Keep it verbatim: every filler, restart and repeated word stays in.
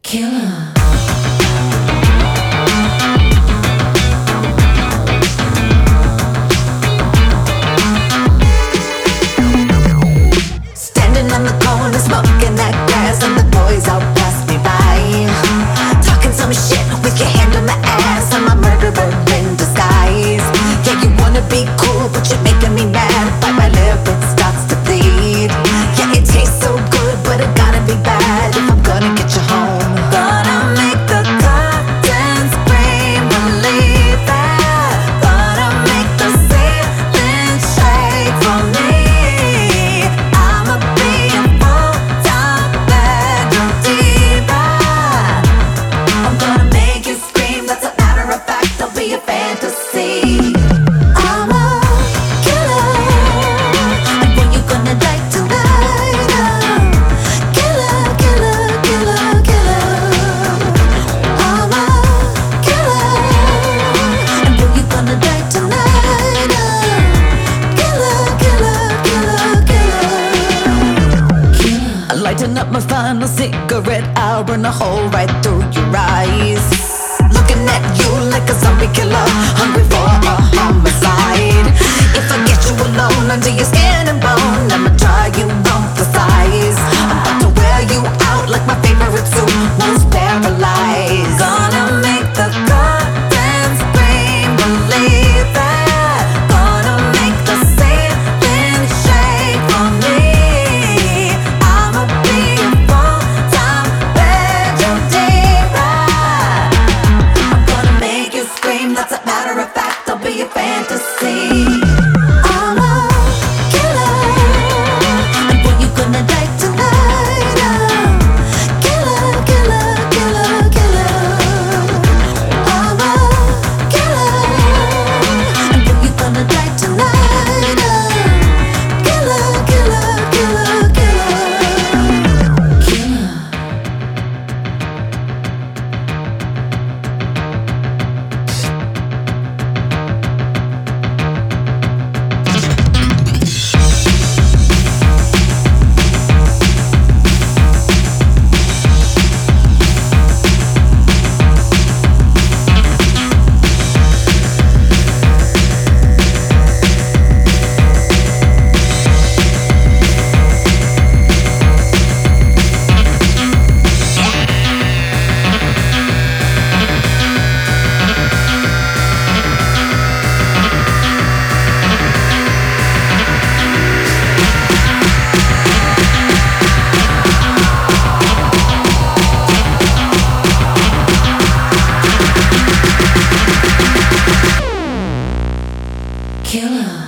Killer. Standing on the corner, smoking that grass, and the boys all pass me by. Talking some shit with your hand on my ass. I'm a murderer in disguise. Yeah, you wanna be cool, but you're making me mad. Bite my lip, it starts to bleed. Yeah, it tastes so good, but it gotta be bad if I'm gonna get you home. Gonna make the curtains scream, believe that. Gonna make the ceiling shake for me. I'ma be a full-time bedroom diva. I'm gonna make you scream, that's a matter of fact, I'll be a fantasy. I'm a killer, and when you gonna die tonight? I'm killer, killer, killer, killer. I'm a killer, and when you gonna die tonight? I'm killer, killer, killer, killer. Lighting up my final cigarette, I'll burn a hole right through your eyes. Looking at you like a zombie killer, hungry for a homicide. If I get you alone under your skin and bone, I'ma try you on for size. I'm about to wear you out like my favorite suit, most paralyzed. Gonna make the curtains scream, believe that. Gonna make the ceiling shake for me. I'ma be a full-time bedroom diva. I'm gonna make you scream, that's a matter of fact, I'll be a fantasy. I'm a killer, and when you gonna die tonight? I'm killer, killer, killer, killer. I'm a killer, and when you gonna die tonight? I'm killer, killer, killer, killer. Killer. Killer.